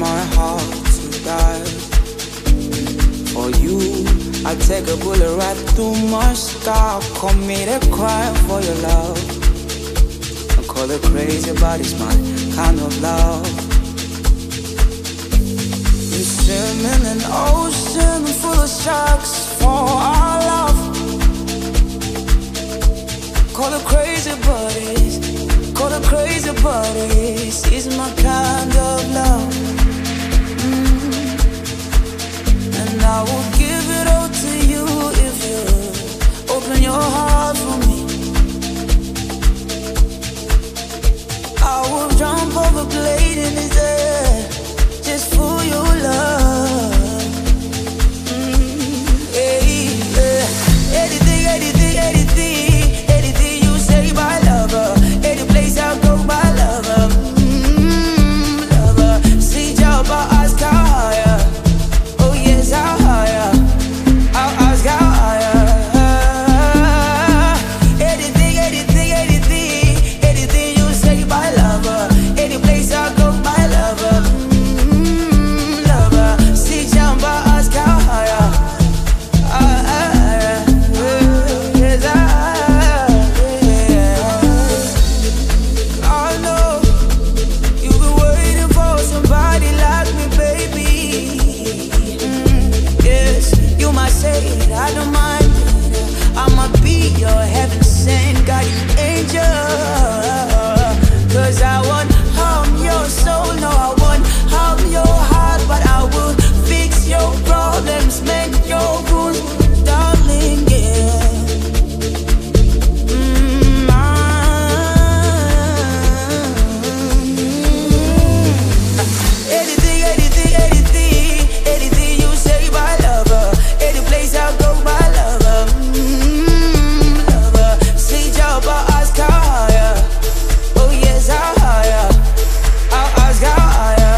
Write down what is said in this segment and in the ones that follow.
my heart to die. For you, I take a bullet right through my scar. Commit a crime for your love. I call it crazy, but it's my kind of love. We swim in an ocean full of sharks for our love. Call it crazy, but it's my kind of love. And I will give it all to you if you open your heart for me. I will jump over blade in his air just for your love. Anything you say, my lover. Any place I'll go, my lover. Lover. See, job, I'll ask how higher. Oh yes, how higher. I'll ask how higher. Anything you say, my lover. Any place I'll go, my lover. Lover. See, jump, I'll ask how higher. I don't mind, I'ma be your heaven sent guardian angel. Cause I won't harm your soul, no I won't harm your heart. But I will fix your problems, mend your wounds, darling, yeah. Anything you say, my lover. Any place I'll go, my lover. Lover. See, job, I'll ask how higher. Oh yes, how higher. I'll ask how higher.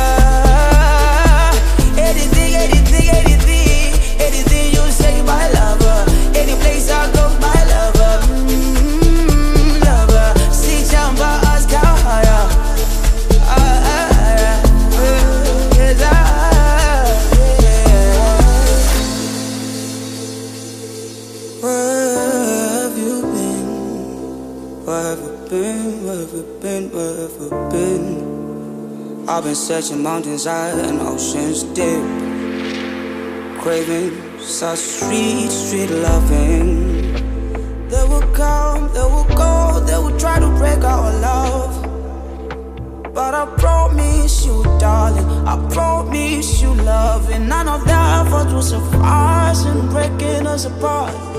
Anything you say, my lover. Any place I'll go, my lover. Lover. See, jump, I'll ask how higher. Yes, where have you been? Where have you been? Where have you been? Where have you been? I've been searching mountains high and oceans deep, craving such sweet loving. They will come, they will go, they will try to break our love. But I promise you, darling, I promise you love. And none of their efforts will suffice in breaking us apart.